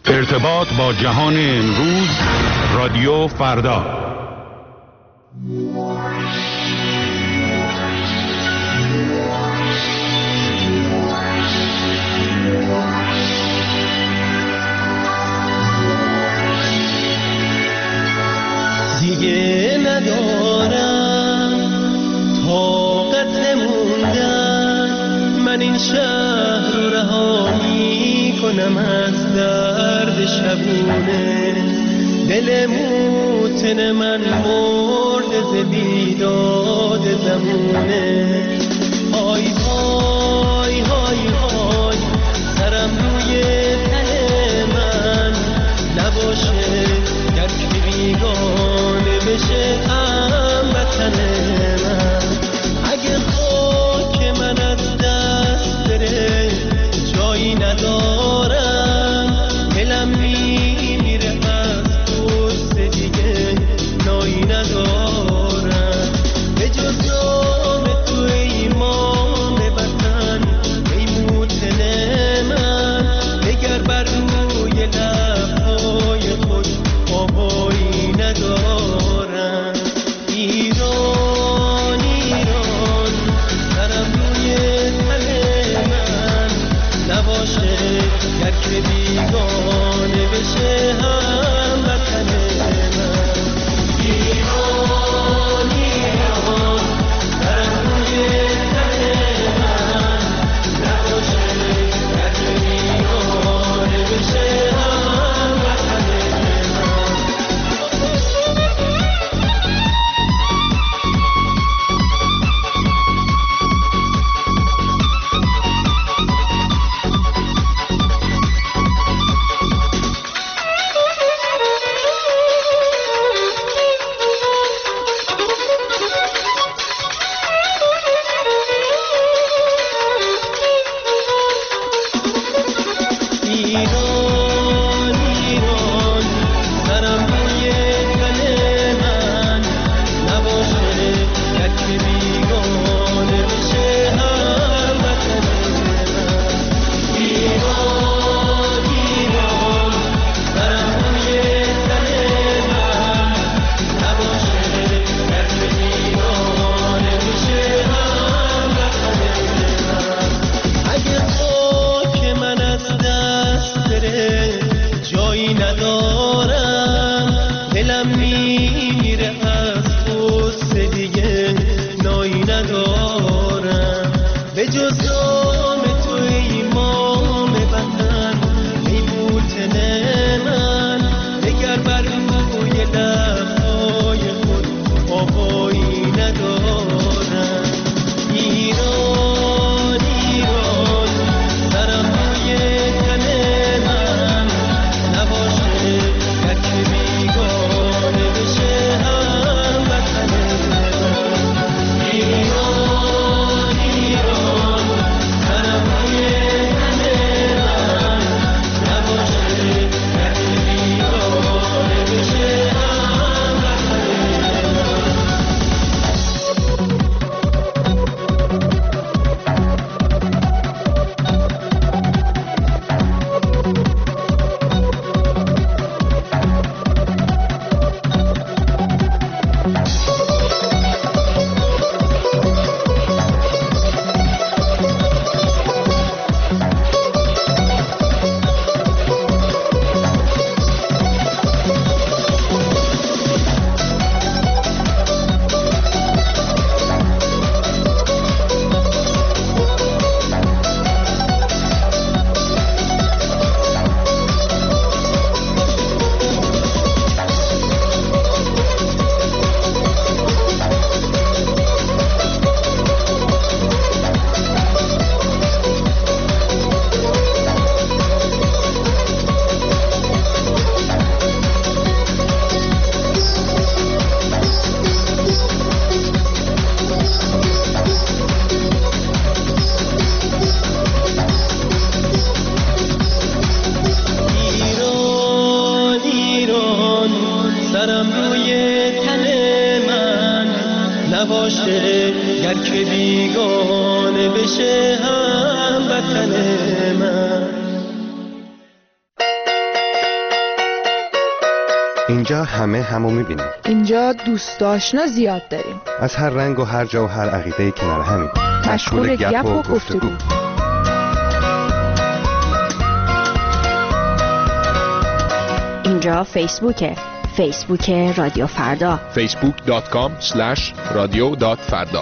ارتباط با جهان امروز، رادیو فردا. دیگه ندارم طاقت موندن، من این شهر رو رها میکنم از درد شبونه. دل موتن من مرده ز بیداد زمونه. های های های های سرم روی تن من نباشه، گر که بیگانه بشه هموطن من. اگه خاک من از دست بره جایی ندارم، دلم میمیره از غصه دیگه نایی ندارم. به جز نام تو ای مام وطن، ای موطن من، دگر بر روی لبهای خود آوایی ندارم. ایران ایران سرم روی تن من نباشه، گر که بیگانه بشه هموطن من. ایران ایران سرم روی تن من نباشه، گر که بیگانه بشه هموطن من. ایران ایران سرم روی تن من نباشه، گر که بیگانه بشه هموطن من. ایران ایران سرم روی تن من نباشه، گر که بیگانه بشه هموطن من. اگه خاک من از دست بره جایی ندارم، دلم میمیره از غصه دیگه نایی ندارم. به جز نام تو ای مام وطن، ای موطن من، دگر بر روی لبهای خود آوایی ندارم. ایران ایران سرم روی تن من نباشه، گر که بیگانه بشه هموطن من. ایران ایران سرم روی تن من نباشه، گر که بیگانه بشه هموطن سرم روی تن من نباشه، گر که بیگانه بشه هموطن من. اینجا همه همو میبینیم. اینجا دوست آشنا زیاد داریم. از هر رنگ و هر جا و هر عقیده‌ای کنار همین. مشغول گپ و گفتگو. اینجا فیسبوک رادیو فردا. facebook.com/radio.farda.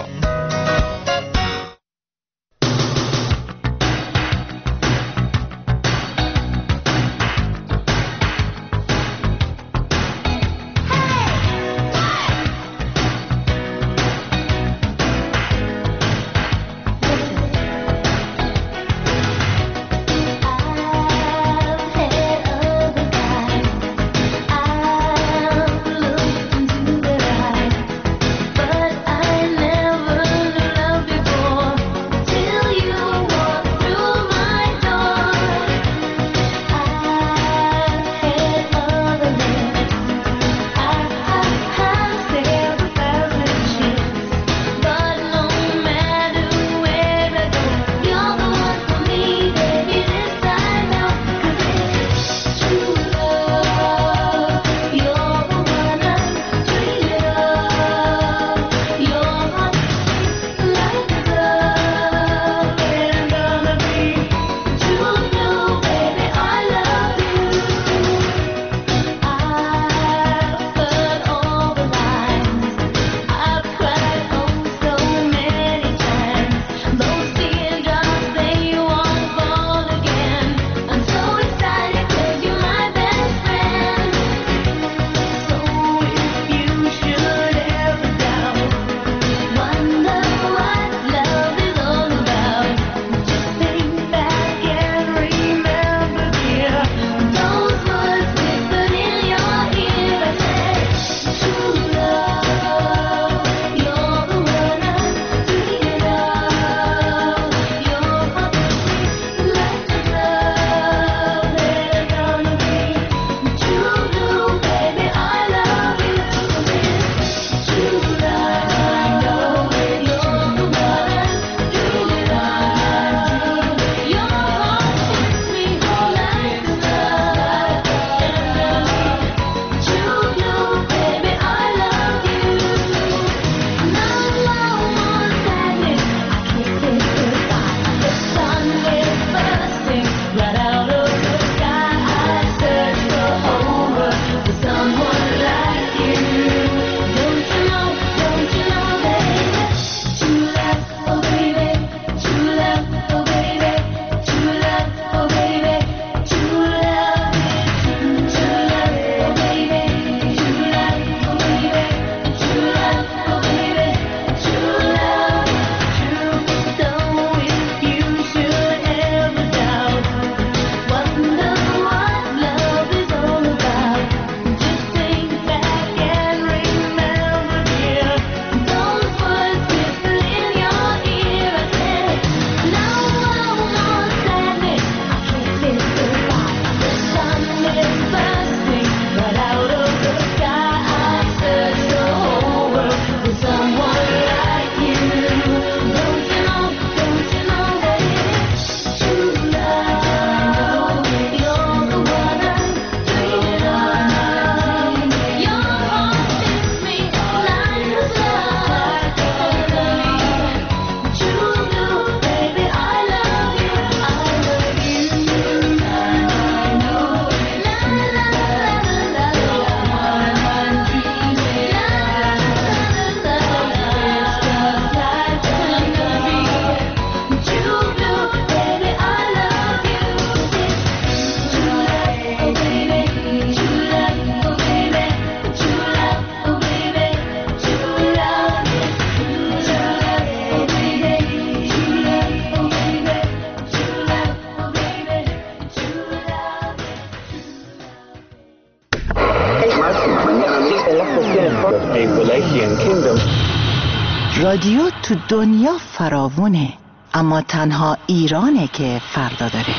رادیو تو دنیا فراوونه، اما تنها ایرانه که فردا داره.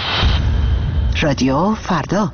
رادیو فردا.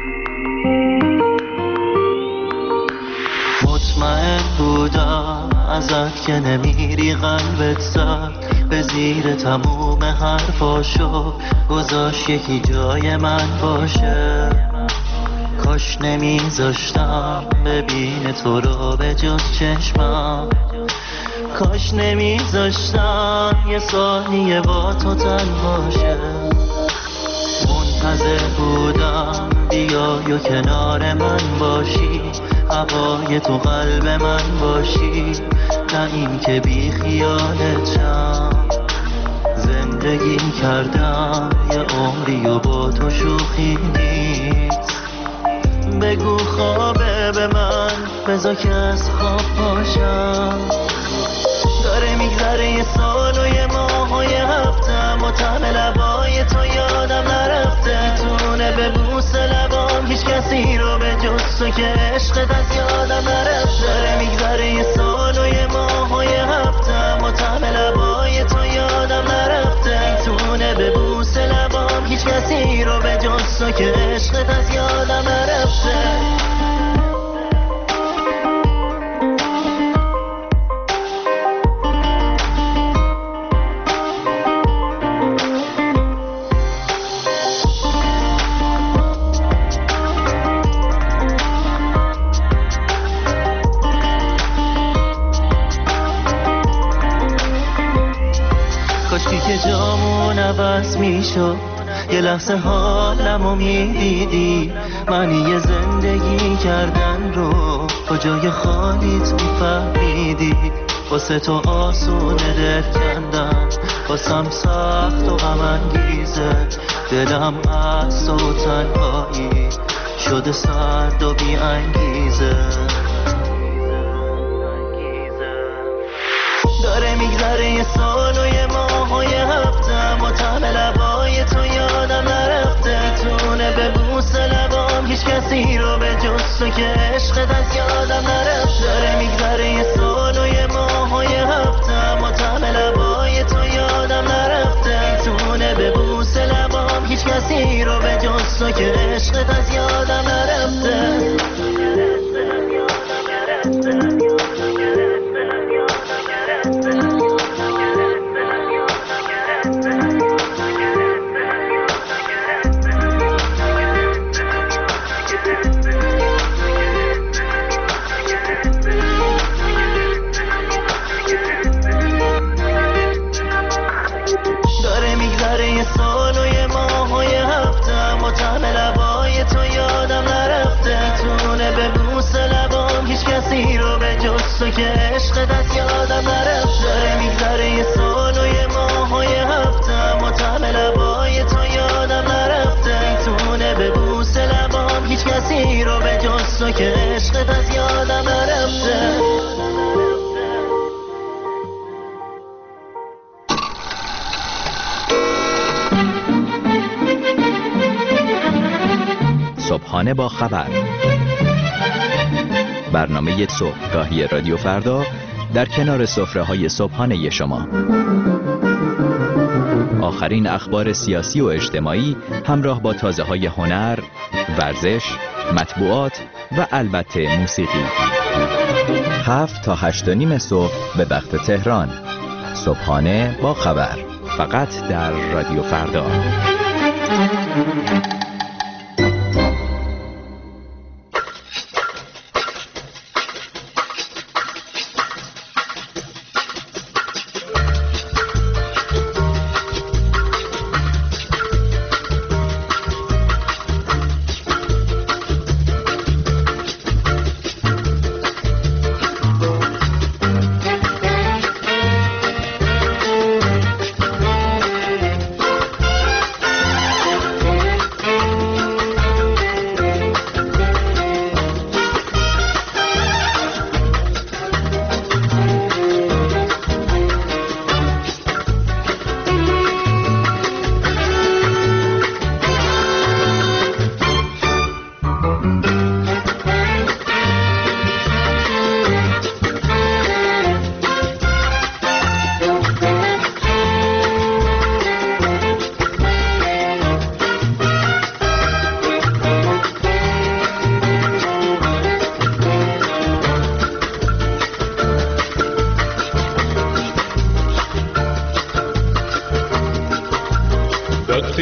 مطمئن بودم ازت که نمیری قلبت زد به زیر تموم حرفاشو گذاشت یکی جای من باشه. کاش نمیذاشتم ببین تو رو به جز چشمم، کاش نمیذاشتم یه ثانیه با تو تنها شه. منتظر بودم بیای و کنار من باشی، هوای تو قلب من باشی، نه این که بی خیالتم. زندگی کردم یه عمری و با تو شوخی نیست. بگو خوابه به من، بذار که از خواب باشم. داره میگذره یه سال و یه ماه و یه هفتم و طعم لبای تو یادم نرفته. میتونه به بوس لبام هیچ کسی رو به جز تو که عشقت از یادم نرفته. داره میگذره یه سال و یه ماه و یه هفتم و طعم لبای تو یادم نرفته. میتونه به بوس لبام هیچ کسی رو به جز تو که عشقت از یادم نرفته. کاشکی که جامون عوض میشد، یه لحظه حالمو میدیدی. معنی یه زندگی کردن رو کجای خالیت میفهمیدی. واسه تو آسونه دل کندن، واسم سخت و غم انگیزه. دلم از تو تنهایی شده سرد و بی انگیزه. داره میگذره یه سال و یه ماه و یه هفتم و طعم لبای تو یادم نرفته. تونه به بوس لبام هیچ کسی رو به جز تو که عشقت از یادم نرفته. داره میگذره یه سال و یه ماه و یه هفتم و طعم لبای تو یادم نرفته. تونه به بوس لبام هیچ کسی رو به جز تو که عشقت از یادم نرفته. سال و یه ماه و یه هفتم و طعم لبای تو یادم نرفته. تونه به بوس لبام هیچ کسی رو به جز تو که عشقت از یادم نرفته. داره میگذره یه سال و یه ماه و یه هفتم و طعم لبای تو یادم نرفته. تونه به بوس لبام هیچ کسی رو به جز تو که عشقت از یادم نرفته. صبحانه با خبر، برنامه صبحگاهی رادیو فردا در کنار سفره‌های صبحانه شما. آخرین اخبار سیاسی و اجتماعی همراه با تازه‌های هنر، ورزش، مطبوعات و البته موسیقی. 7 تا 8:30 صبح به وقت تهران. صبحانه با خبر، فقط در رادیو فردا.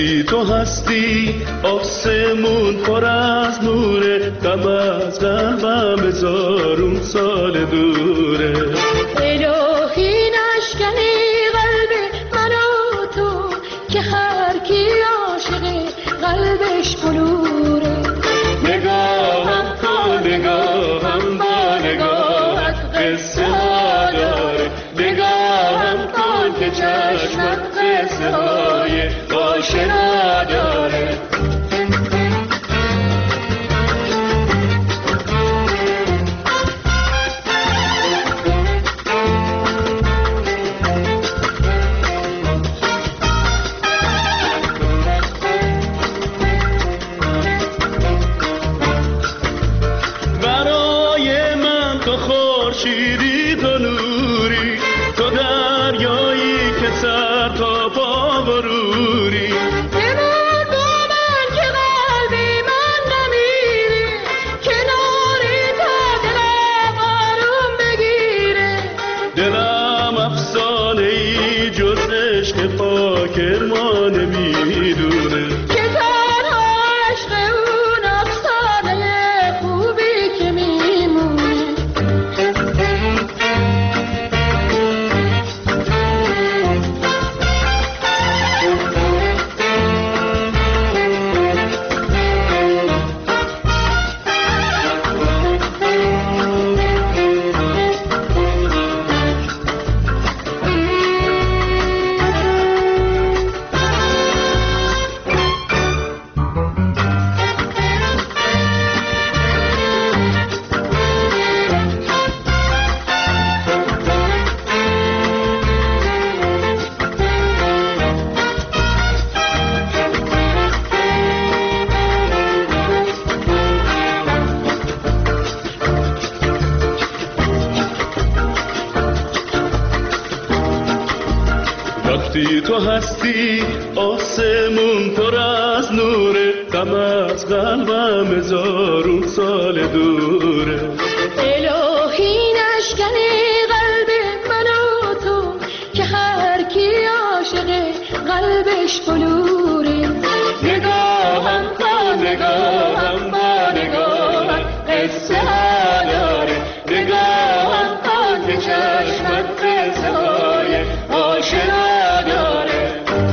وقتی تو هستی آسمون پر از نوره، غم از قلبم هزارون سال دوره. الهی نشکنی قلب من و تو که هر کی عاشقه قلبش بلوره. نگاهم کن نگاهم با نگاهت قصه ها داره، نگاهم کن که چشمت قصه های آشنا داره. برای من تو خورشیدی، تو نوری، تو دریایی که سر تا پا بروری. بمان با من که قلبی من نمیره، کناری تا دلم آروم بگیره. دلم افسانه ای جز عشق پاک ما نمیدونه، که تنها عشق اون افسانه خوبی که میمونه. وقتی تو هستی آسمون پر از نوره، غم از قلبم هزارون سال دوره. الهی نشکنی قلب من و تو که هر کی عاشقه قلبش بلوره. نگاهم کن نگاهم با نگاهت قصه ها داره، نگاهم کن که چشمت قصه های آشنا داره.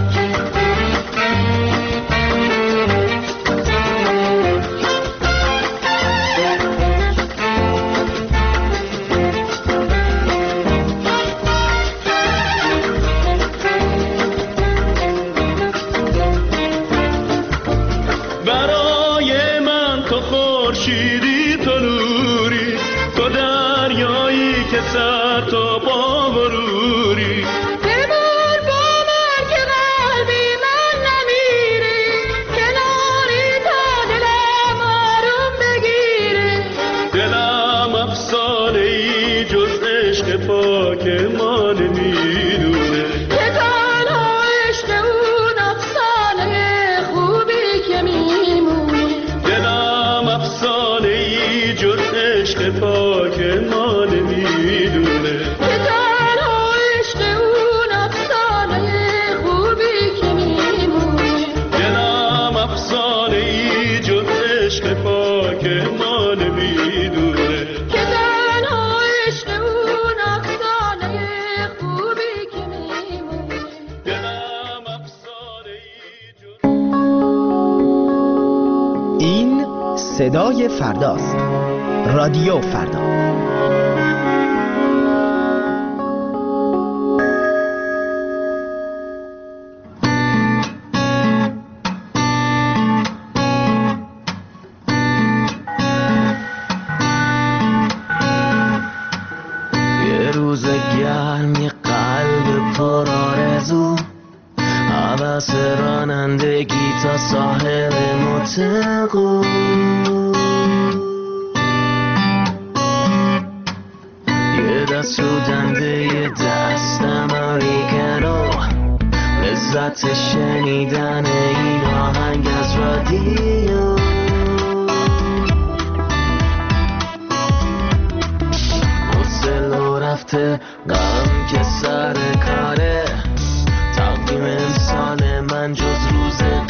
برای من تو خورشیدی، تو نوری، تو دریایی که سر تا پا بروری. بمان با من که قلبی من نمیره، کناری تا دلم آروم بگیره. دلم افسانه ای جز عشق پاک ما نمیدونه، که تنها عشق اون افسانه خوبی که میمونه. دلم افسانه ای جز عشق پاک ما نمیدونه، که تنها عشق اون افسانه خوبی که میمونه. دلم افسانه ای جز عشق پاک ما نمیدونه. که تنها عشق اون افسانه خوبی که میمونه. دلم افسانه ای جز این صدای فرداست. رادیو فردا. یه روز گرم، یه قلب پر آرزو، حوث رانندگی تا ساحل متقو. یه دست رو دنده، یه دست امریکنو، لذت شنیدن این آهنگ از رادیو. حوصله رفته، غم که سر کاره، تقویم امسال من جز روز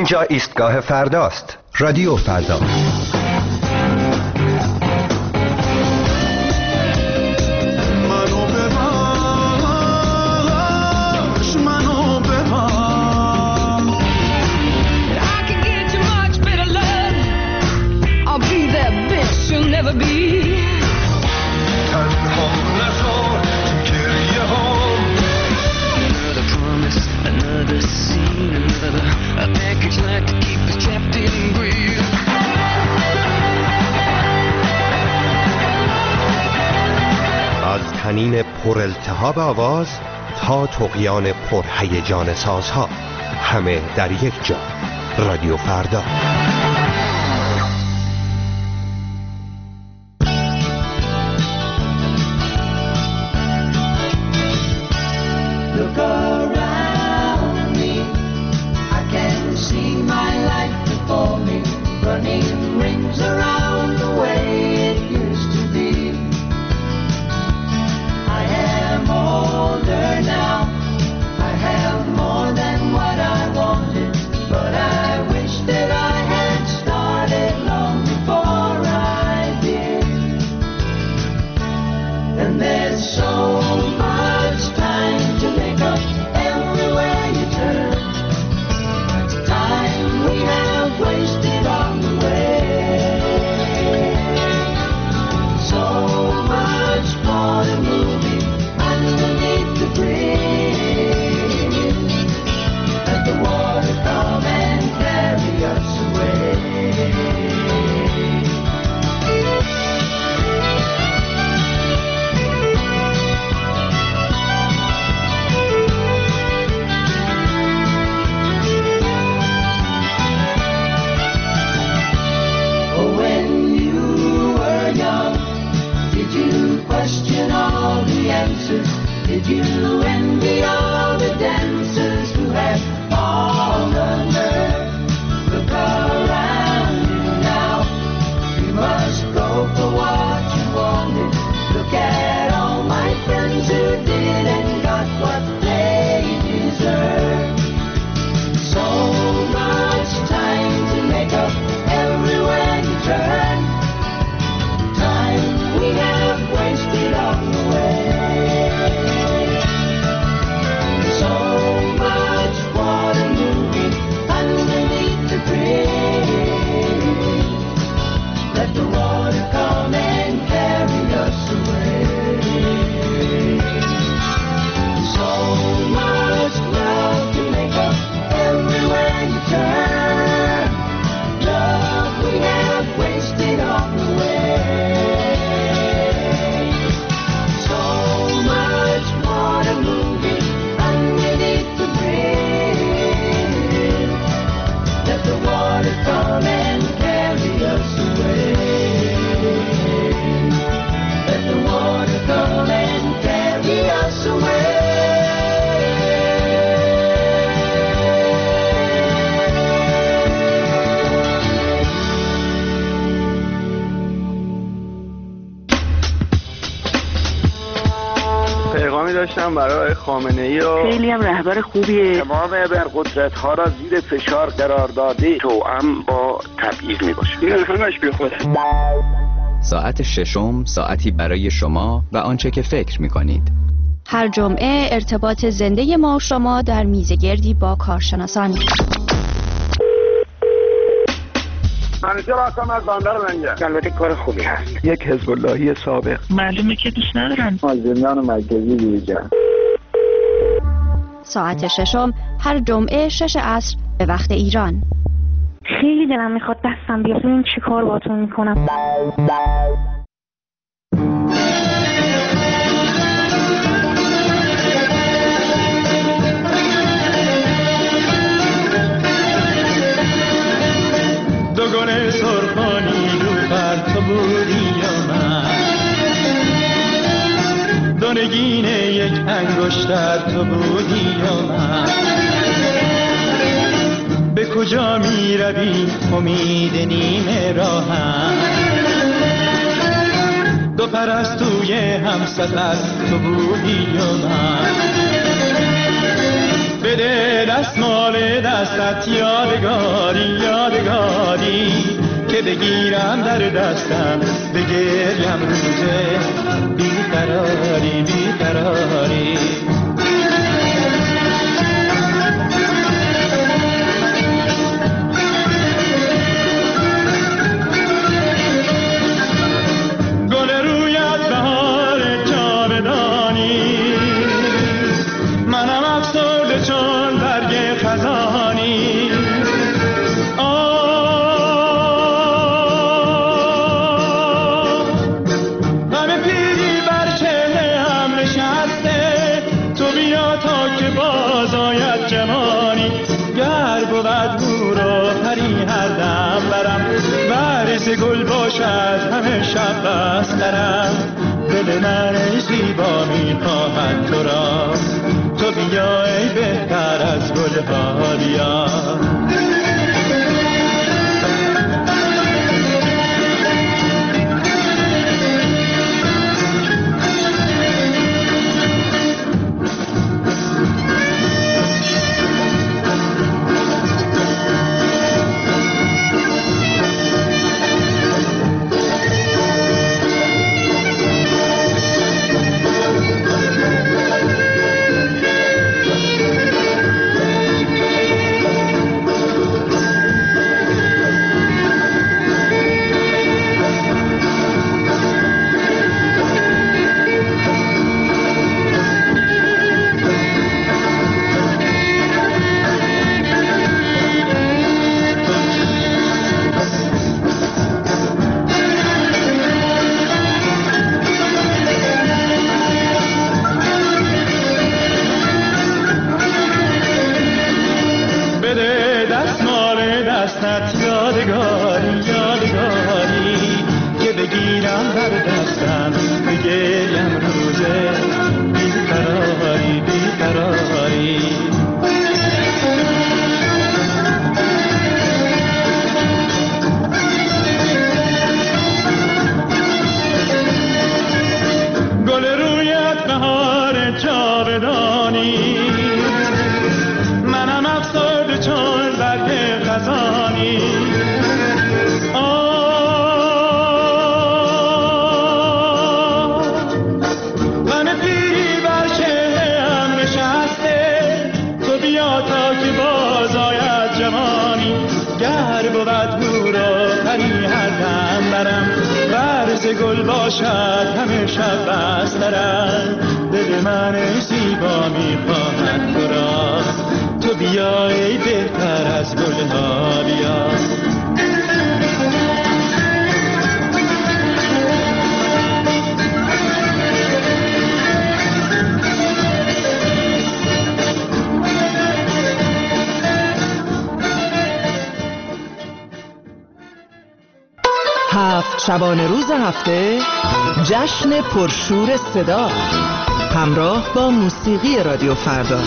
اینجا ایستگاه فرداست. رادیو فردا. از طنین پرالتهاب آواز تا طغیان پرهیجان سازها، همه در یک جا. رادیو فردا. داشتم برای خامنه‌ای و خیلی هم رهبر خوبیه. تمام ابرقدرت‌ها را زیر فشار قرار داده، توأم با تبعیض میباشه. این همش بیخوده. ساعت ششم ساعتی برای شما و آنچه که فکر می‌کنید. هر جمعه ارتباط زنده ما و شما در میزگردی با کارشناسان. منیجر هستم از بندر لنگر. البته کار خوبی هست. یک حزب اللهی سابق. معلومه که دوست ندارن. از زندان مرکزی بیرون. ساعت ششم هر جمعه 6 عصر به وقت ایران. خیلی دلم میخواد دستم بیاد ببین چی کار باهاتون میکنم. دوگانه سرخانی رو بر تو بودی یا من، دونگین یک انگشتر تو بودی یا من. به کجا می روی امید نیمه راهم، دو پرستوی هم سفر تو بودی یا من. به بده دستمال دستت یادگاری یادگاری که بگیرم در دستم بگریم روزه بیقراری بیقراری گل رویت بهار جاودانی منم افسرده چون برگ خزانی غم پیری بر چهره هم نشسته تو بیا تا که باز آید جوانی گر بود هورا پری هر دم برم برز گل باشد همه شب بسترم دل من ای زیبا میخواهد تو را تو بیا ای بهتر از گل ها بیا دستت یادگاری یادگاری که بگیرم در دستم بگریم روزه بیقراری بیقراری گل رویت بهار جاودانی منم افسرده چون برگ خزانی غم پیری بر چهره هم نشسته تو بیا تا که باز آید جوانی گر بود هورا پری هر دم برم برز گل باشد همه شب بسترم دل من ای زیبا میخواهد تو را تو بیا ای بهتر از گل ها بیا هفت شبانه روز هفته جشن پرشور صدا همراه با موسیقی رادیو فردا.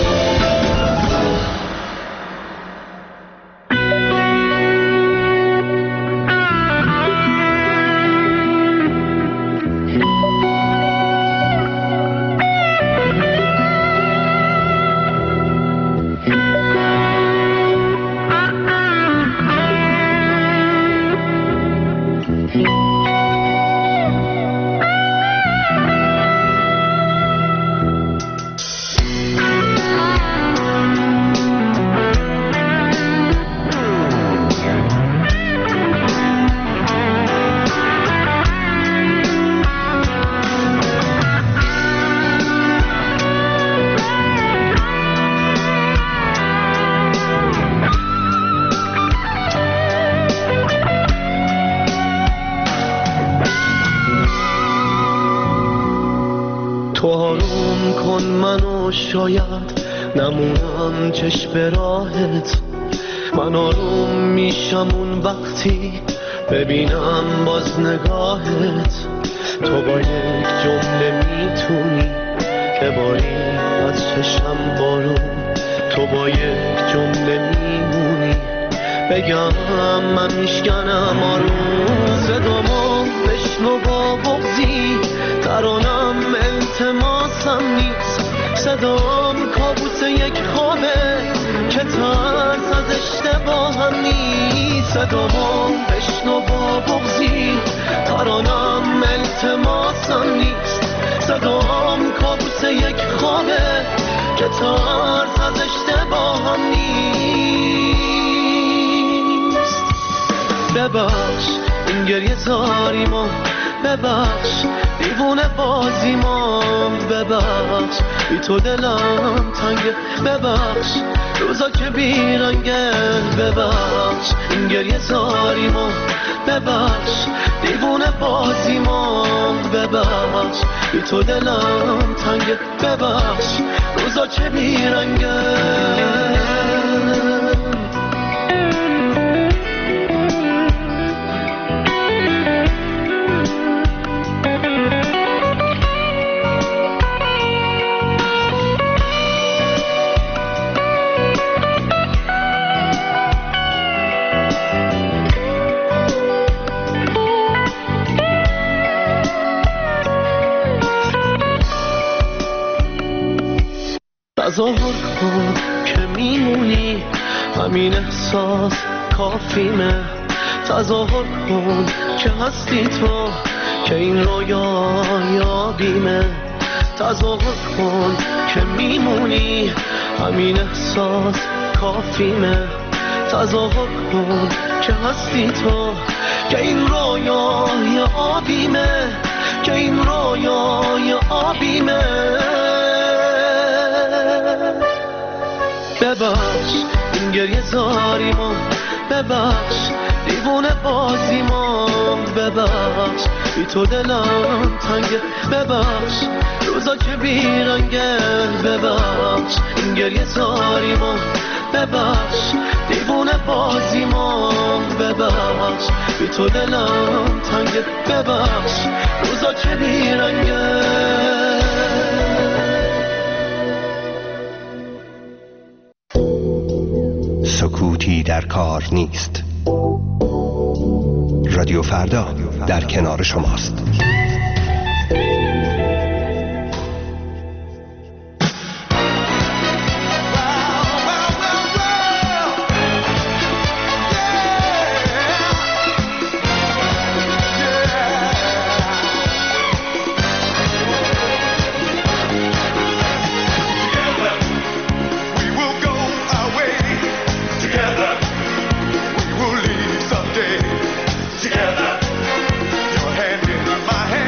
شاید نمونم چشم راهت من آروم میشم اون وقتی ببینم باز نگاهت تو با یک جمله میتونی که باری از چشم بارون تو با یک جمله میمونی بگم من میشکنم آروم صدامو بشنو با بغضی ترانم التماسم نیست صدام کابوس یک خوابه که ترس از اشتباهم نیست. صدامو بشنو با بغضی، ترانم التماسم نیست. صدام کابوس یک خوابه که ترس از اشتباهم نیست. ببخش این گریه زاریمو، ببخش دیوونه بازیمو، ببخش بی تو دلم تنگه، ببخش روزا که بیرنگه، ببخش این گریه زاریمو، ببخش دیوونه بازیمو، ببخش بی تو دلم تنگه، ببخش روزا که بیرنگه. تظاهر کن که میمونی، همین احساس کافیمه. تظاهر کن که هستی تو، که این رویا یابیمه. تظاهر کن که میمونی، همین احساس کافیمه. تظاهر کن که هستی تو، که این رویا یابیمه، که این رویا یابیمه. ببخش این گریه زاریمو، ببخش دیوونه بازیمو، ببخش بی تو دلم تنگه، ببخش روزا که بیرنگه، ببخش این گریه زاریمو، ببخش دیوونه بازیمو، ببخش بی تو دلم تنگه، ببخش روزا که بیرنگه. سکوتی در کار نیست. رادیو فردا در کنار شماست. My hand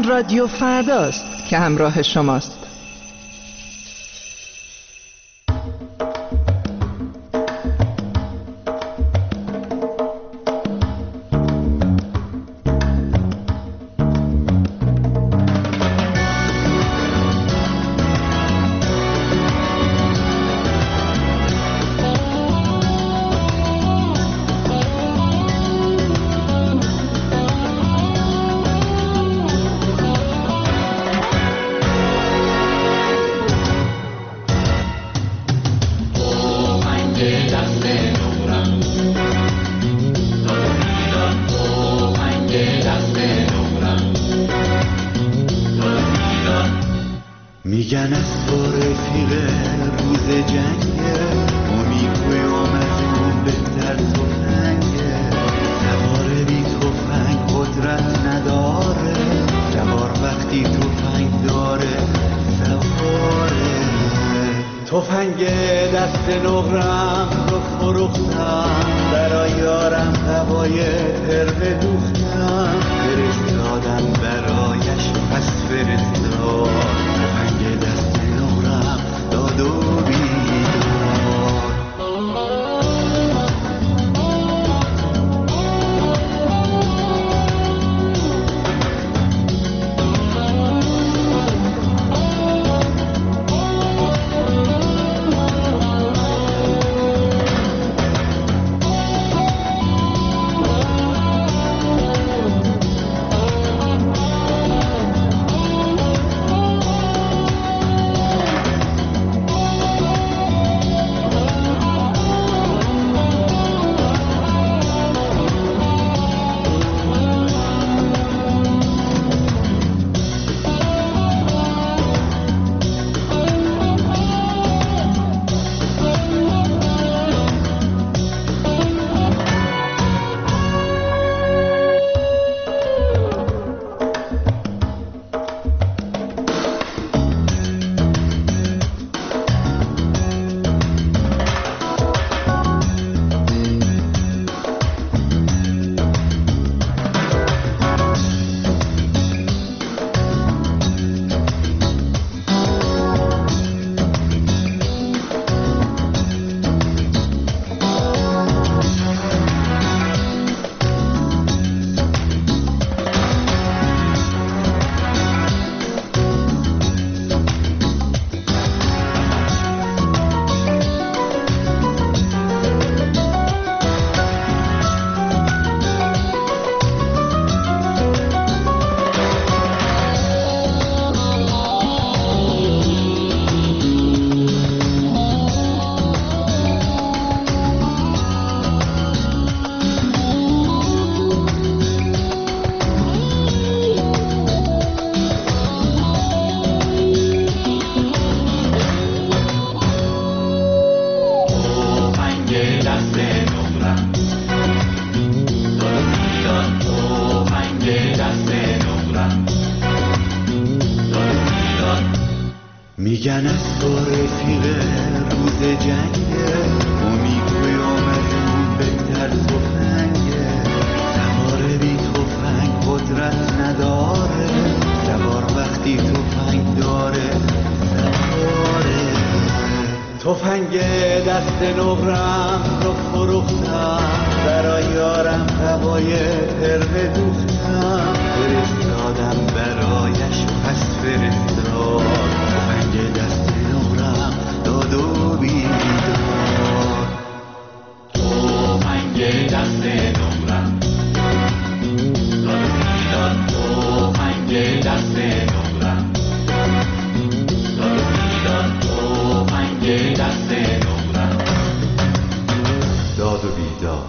رادیو فرداست که همراه شماست. میگن از تو رفیق روز جنگه، امیدوی آمدون بهتر تفنگه، سوار بی تفنگ قدرت نداره، سوار وقتی تفنگ داره سواره. تفنگ دست نقرم رو فروختم، برای یارم هوای تربه دوختم، فرستادم برایش پس فرستاد، تفنگ دست نقرم داد و بیدار. میگن از تو رفیق روز جنگه، امیدوی آمدون بهتر تفنگه، سوار بی تفنگ قدرت نداره، سوار وقتی تفنگ داره سواره. تفنگ دست نقرم رو فروختم، برای یارم هوای تربه دوختم، فرستادم برایش پس فرستاد، تفنگ دست نقرم داد و بیدار. تفنگ دست نقرم داد و بیدار، تفنگ دست نقرم داد و بیدار، تفنگ دست نقرم داد و بیدار.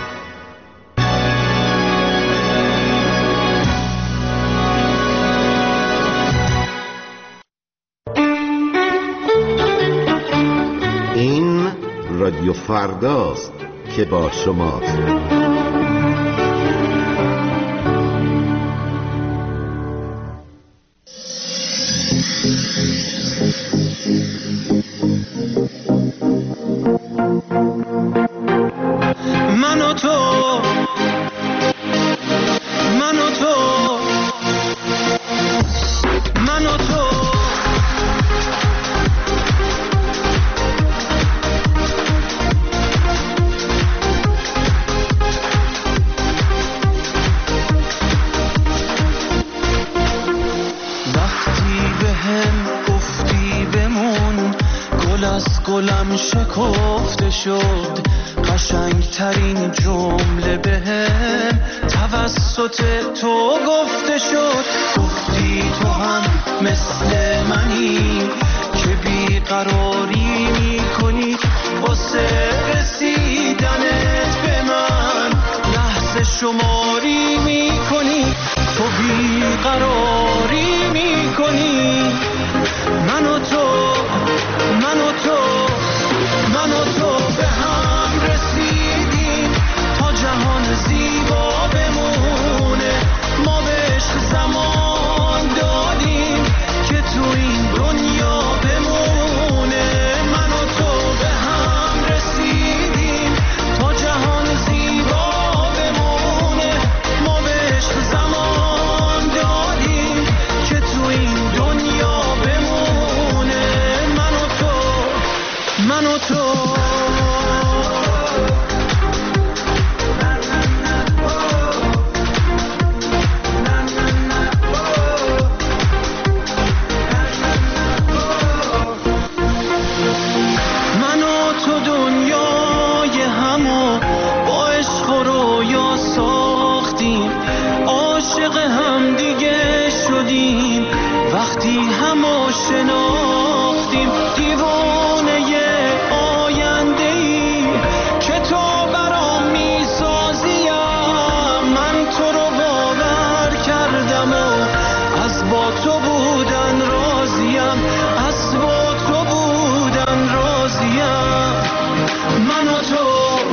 این رادیو فرداست که با شماست. من و تو شد قشنگترین جمله بهم توسط تو گفته شد. گفتی تو هم مثل منی که بیقراری میکنی واسه رسیدنت به من، لحظه شماری میکنی، تو بیقراری میکنی. من و تو به هم رسیدیم تا جهان زیبا بمونه. ما به عشق زمان دادیم که تو این دنیا بمونه. من و تو به هم رسیدیم تا جهان زیبا بمونه. ما به عشق زمان دادیم که تو این دنیا بمونه. من و تو دنیای همو با عشق و رویا ساختیم، عاشق هم دیگه شدیم وقتی همو شناختیم. دیوانه آینده‌ای که تو برام میسازیم، من تو رو باور کردم و از با تو بودن راضیم، از با تو بودن راضیم. من و تو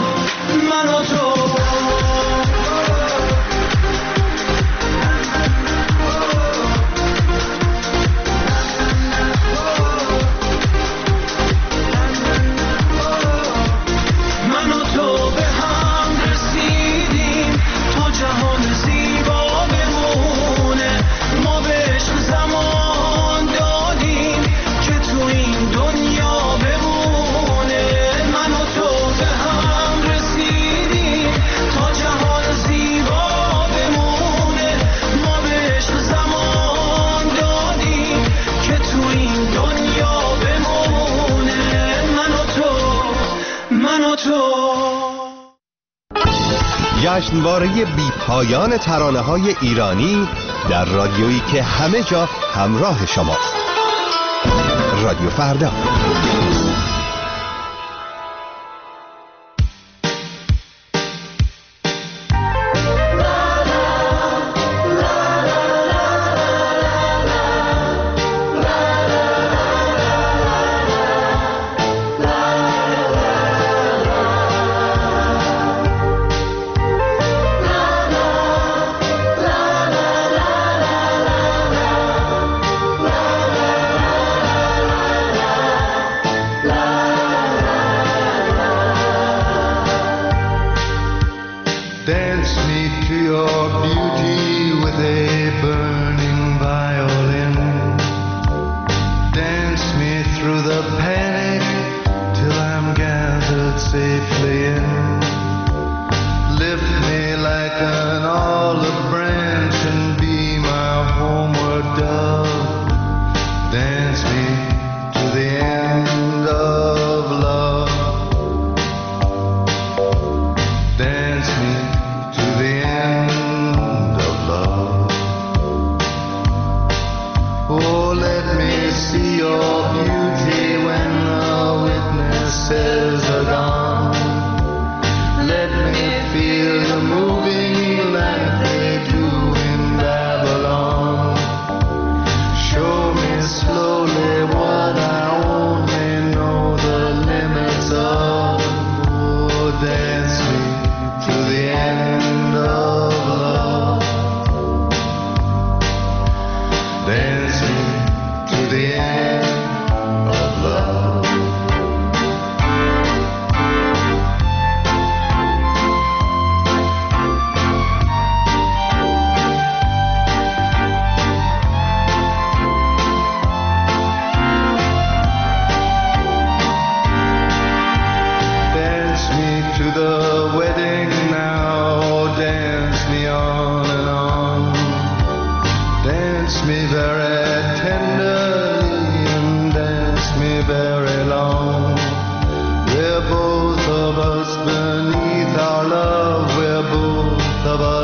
به هم رسیدیم تا جهان زیبا بمونه. ما به عشق زمان دادیم که تو این دنیا بمونه. من و تو به هم رسیدیم تا جهان زیبا بمونه. ما به عشق زمان دادیم که تو این دنیا بمونه. من و تو جشنواره بی پایان ترانه‌های ایرانی در رادیویی که همه جا همراه شماست. رادیو فردا.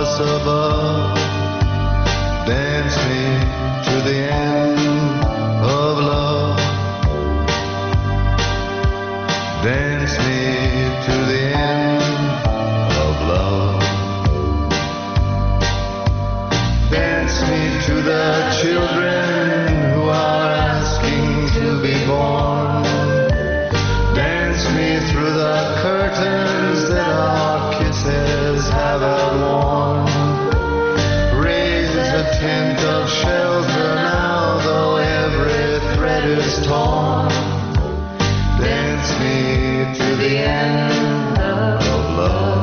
stars above. Dance me to the end of love. Dance me to the end of love. Dance me to the children who are asking to be born. Dance me through the curtains that our kisses have outworn. Raise a tent of shelter now, though every thread is torn. Dance me to the end of love.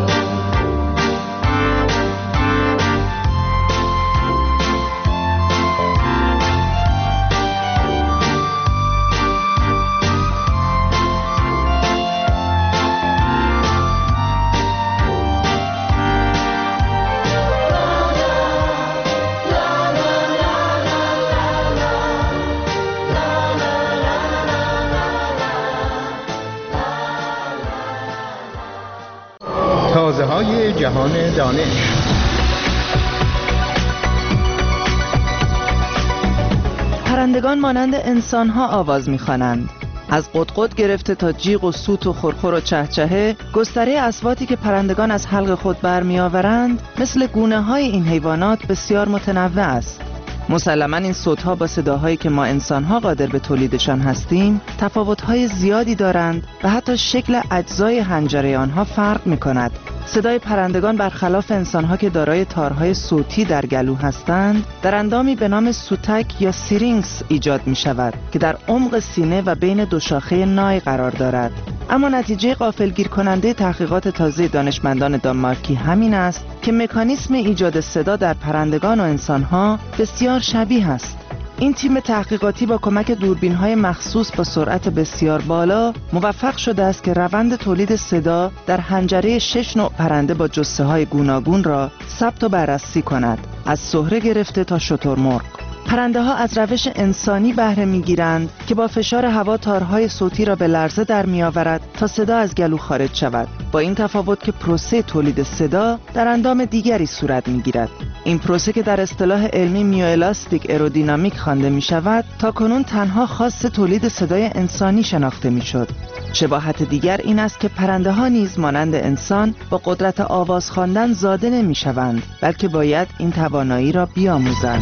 تازه‌های جهان دانش. پرندگان مانند انسان‌ها آواز می‌خوانند. از قدقد گرفته تا جیغ و سوت و خرخر و چهچهه، گستره اصواتی که پرندگان از حلق خود برمی‌آورند مثل گونه‌های این حیوانات بسیار متنوع است. مسلماً این صوت‌ها با صداهایی که ما انسان‌ها قادر به تولیدشان هستیم تفاوت‌های زیادی دارند و حتی شکل اجزای حنجره آنها فرق می‌کند. صدای پرندگان برخلاف انسان‌ها که دارای تارهای صوتی در گلو هستند، در اندامی به نام سوتک یا سیرینکس ایجاد می‌شود که در عمق سینه و بین دو شاخه نای قرار دارد. اما نتیجه غافلگیر کننده تحقیقات تازه دانشمندان دانمارکی همین است که مکانیسم ایجاد صدا در پرندگان و انسان‌ها بسیار شبیه است. این تیم تحقیقاتی با کمک دوربین‌های مخصوص با سرعت بسیار بالا موفق شده است که روند تولید صدا در حنجره 6 نوع پرنده با جثه‌های گوناگون را ثبت و بررسی کند، از سهره گرفته تا شترمرغ. پرنده ها از روش انسانی بهره می‌گیرند که با فشار هوا تارهای صوتی را به لرزه در می‌آورد تا صدا از گلو خارج شود، با این تفاوت که پروسه تولید صدا در اندام دیگری صورت می‌گیرد. این پروسه که در اصطلاح علمی میوالاستیک ایرودینامیک خوانده می‌شود، تاکنون تنها خاص تولید صدای انسانی شناخته می‌شد. شباهت دیگر این است که پرنده ها نیز مانند انسان با قدرت آواز خواندن زاده نمی‌شوند، بلکه باید این توانایی را بیاموزند.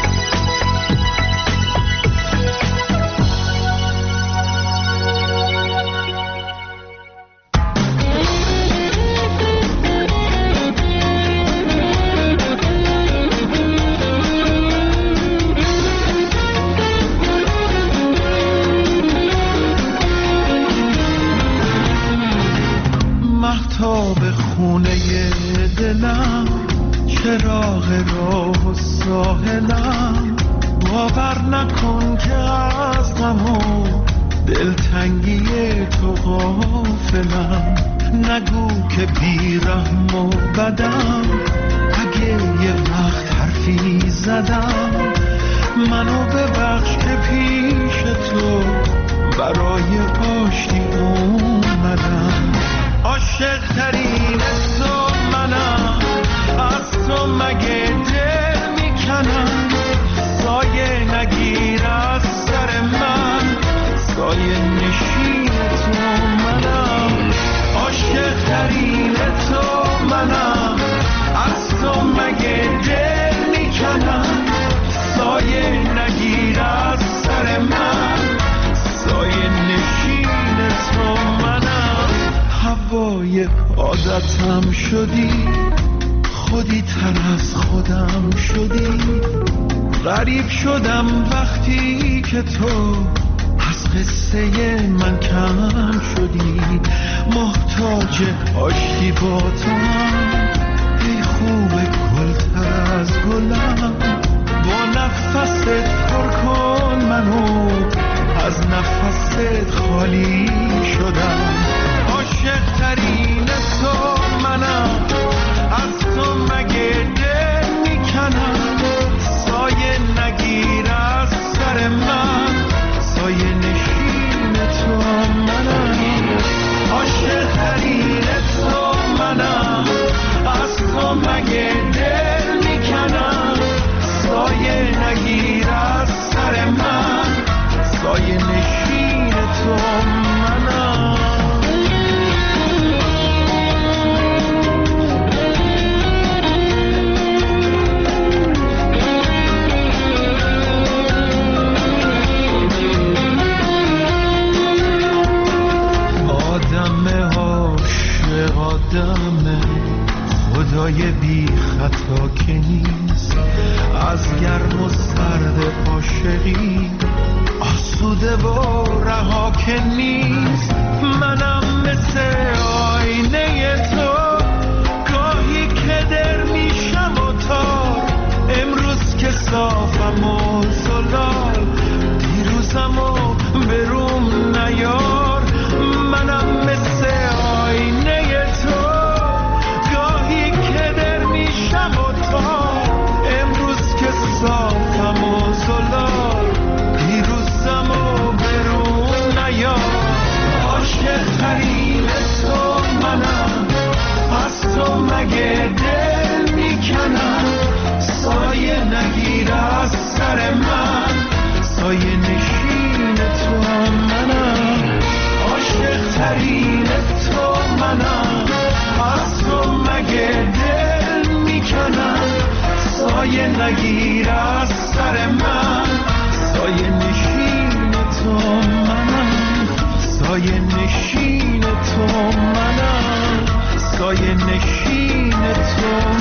مهتاب خونه دلم، چراغ راه و ساحلم، باور نکن که از غم و دلتنگی تو غافلم. نگو که بی‌رحم و بدم، اگه یه وقت حرفی زدم، منو ببخش که پیش تو برای آشتی اومدم. عاشق ترین تو منم، از تو مگه دل میکنم. سایه نگیر از سر من، سایه نشین تو منم. عاشق ترین تو منم، از تو مگه دل میکنم. سایه نگیر از سر من، سایه نشین تو منم. هوای عادتم شدی، خودی تر از خودم شدی. غریب شدم وقتی که تو از قصه من کم شدی. محتاج آشتی با تو هم، ای خوب گلتر از گلم. با نفست پر کن منو، از نفست خالی شدم. عاشق ترین تو منم، از تو مگه دل میکنم. سایه نگیر از سر من، سایه نشین تو منم. عاشق ترین تو منم، از تو مگه دل رویای بی خطا که نیست، از گرم و سرد عاشقی آسوده و رها که نیست. منم مثل آینه تو، گاهی که در میشم و تار، امروز که صافم و زلال، دیروزم و بروم نیار. منم مثل آینه تو، گاهی که در میشم و تار، امروز که صافم و زلال، دیروزم و بروم نیار. عاشق ترین تو منم، از تو مگه دل میکنم، سایه نگیر از سر من، سایه نشین تو منم. عاشق ترین تو منم، از تو مگه دل میکنم، سایه نگیر از سر من، سایه نشین تو منم، سایه نشین تو منم، سایه نشین تو